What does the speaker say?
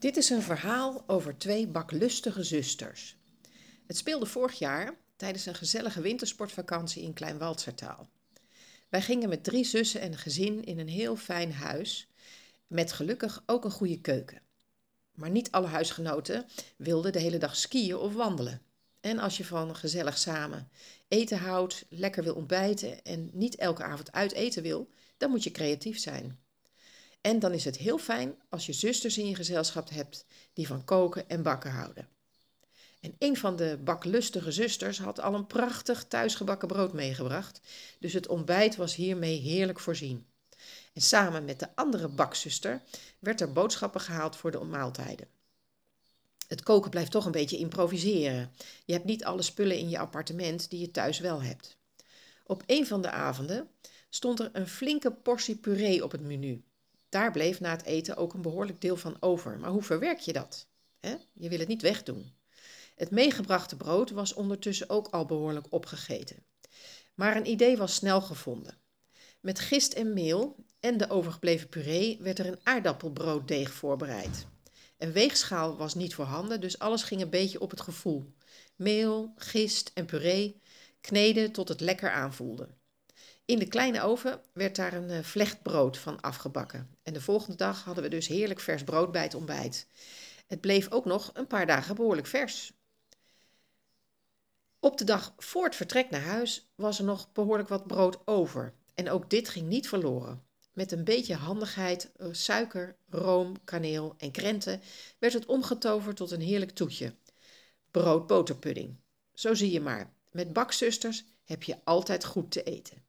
Dit is een verhaal over twee baklustige zusters. Het speelde vorig jaar tijdens een gezellige wintersportvakantie in Kleinwalsertaal. Wij gingen met 3 zussen en een gezin in een heel fijn huis, met gelukkig ook een goede keuken. Maar niet alle huisgenoten wilden de hele dag skiën of wandelen. En als je van gezellig samen eten houdt, lekker wil ontbijten en niet elke avond uit eten wil, dan moet je creatief zijn. En dan is het heel fijn als je zusters in je gezelschap hebt die van koken en bakken houden. En een van de baklustige zusters had al een prachtig thuisgebakken brood meegebracht, dus het ontbijt was hiermee heerlijk voorzien. En samen met de andere bakzuster werd er boodschappen gehaald voor de maaltijden. Het koken blijft toch een beetje improviseren. Je hebt niet alle spullen in je appartement die je thuis wel hebt. Op een van de avonden stond er een flinke portie puree op het menu. Daar bleef na het eten ook een behoorlijk deel van over. Maar hoe verwerk je dat? Je wil het niet wegdoen. Het meegebrachte brood was ondertussen ook al behoorlijk opgegeten. Maar een idee was snel gevonden. Met gist en meel en de overgebleven puree werd er een aardappelbrooddeeg voorbereid. Een weegschaal was niet voorhanden, dus alles ging een beetje op het gevoel. Meel, gist en puree kneden tot het lekker aanvoelde. In de kleine oven werd daar een vlechtbrood van afgebakken. En de volgende dag hadden we dus heerlijk vers brood bij het ontbijt. Het bleef ook nog een paar dagen behoorlijk vers. Op de dag voor het vertrek naar huis was er nog behoorlijk wat brood over. En ook dit ging niet verloren. Met een beetje handigheid, suiker, room, kaneel en krenten werd het omgetoverd tot een heerlijk toetje. Broodboterpudding. Zo zie je maar, met bakzusters heb je altijd goed te eten.